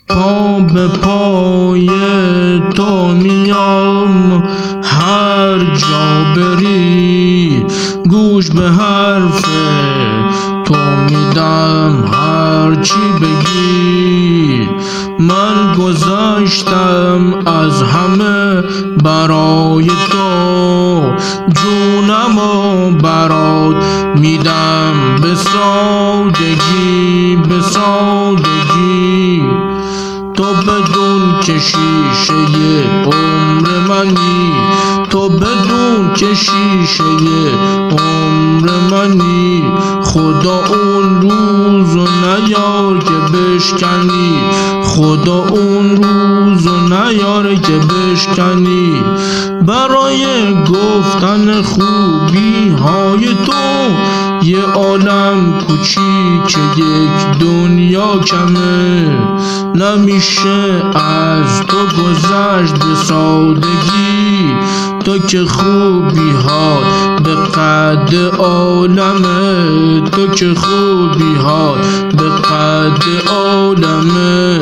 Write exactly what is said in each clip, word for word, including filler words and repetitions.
پا به پای تو میام هر جا بری، گوش به حرف تو میدم هر چی بگی. من گذشتم از همه برای تو، جونمو برات میدم به سادگی به سادگی. تو بدون که شیشه عمر منی، تو بدون که شیشه عمر منی. خدا اون روزو نیار که بشکنی، خدا اون روزو نیار که بشکنی. برای گفتن خوبی های تو یه عالم کوچیک یک دنیا کمه. نمیشه از تو گذشت به سادگی، تو که خوبی ها به قد عالمه، تو که خوبی ها به قد عالمه.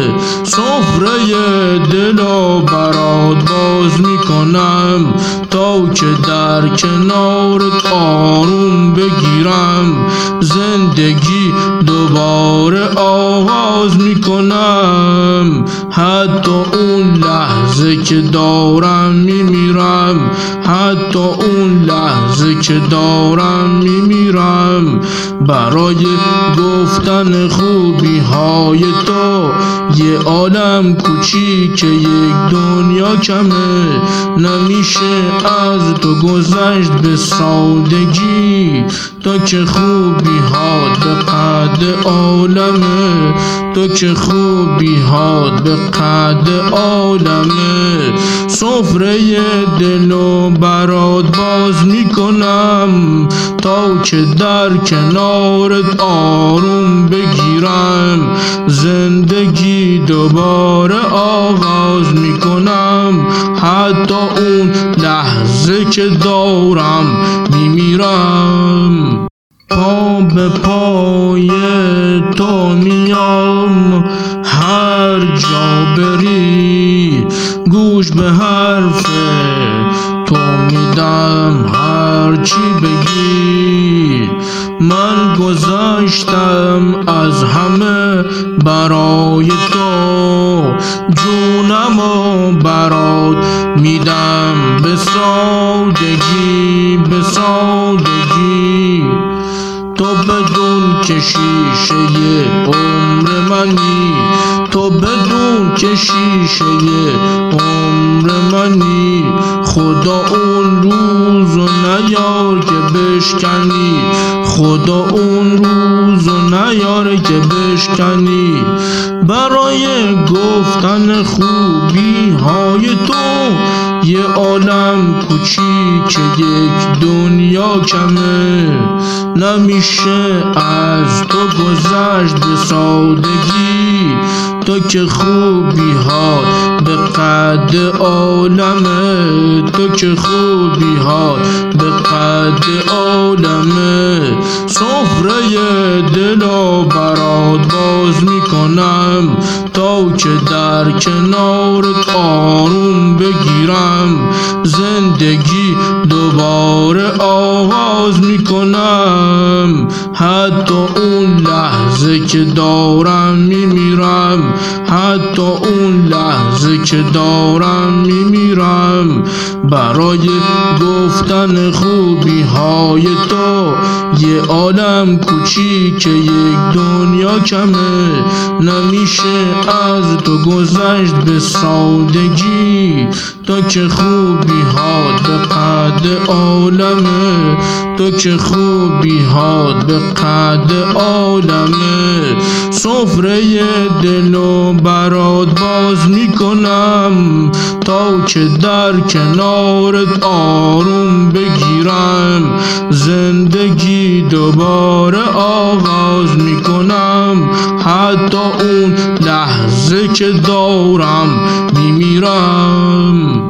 سفره دلو برات باز میکنم تا که در کنارت آروم بگیرم. زندگی دوباره آغاز میکنم، حتی اون لحظه که دارم میمیرم، حتی اون لحظه که دارم میمیرم. برای گفتن خوبی های تو یه عالم کوچیک یک دنیا کمه. نمیشه از تو گذشت به سادگی، تو که خوبی هات به قد عالمه، تو که خوبی هات به قد عالمه. سفره دلو برات باز میکنم تا که در کنارت آروم بگیرم. زندگی دوباره آغاز میکنم، حتی اون لحظه که دارم میمیرم. پا به پای تو میام هر جا بری، گوش به حرف تو میدم هر چی بگی. من گذشتم از همه برای تو، جونمو برات میدم به سادگی به سادگی. تو بدون که شیشه عمر منی، تو بدون که شیشه عمر منی. خدا اون روزو نیار که بشکنی، خدا اون روزو نیار که بشکنی. برای گفتن خوبی های تو یه عالم کوچیک یک دنیا کمه. نمیشه از تو گذشت به سادگی، تو که خوبی ها به قد عالمه، تو که خوبی ها به قد عالمه. سفره دلو برات باز میکنم تا که در کنارت آروم بگیرم. زندگی دوباره آغاز میکنم، حتی اون لحظه که دارم میمیرم، حتی اون لحظه که دارم میمیرم. برای گفتن خوبی های تو یه عالم کوچیک یک دنیا کمه. نمیشه از تو گذشت به سادگی، تو که خوبی هات به قد عالمه، تو که خوبی هات به قد عالمه. سفره دلو برات باز میکنم تا که در کنارت آروم بگیرم. زندگی دوباره آغاز میکنم، حتی اون لحظه که دارم میمیرم.